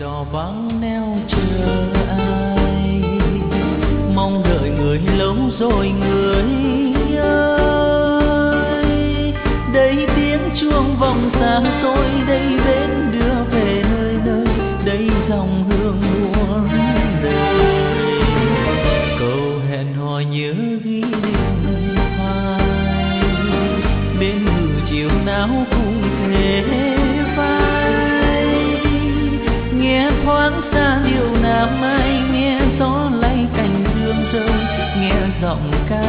đò vắng neo chờ ai, mong đợi người lâu rồi người ơi. Đây tiếng chuông vòng xa xôi, đây bến đưa về nơi nơi, đây dòng hương muôn đời. Câu hẹn hò nhớ ghi liền phai, bên bờ chiều nào cũng thế vai. Nghe thoáng xa điệu nam ai, nghe gió lay cành dương rơi, nghe giọng ca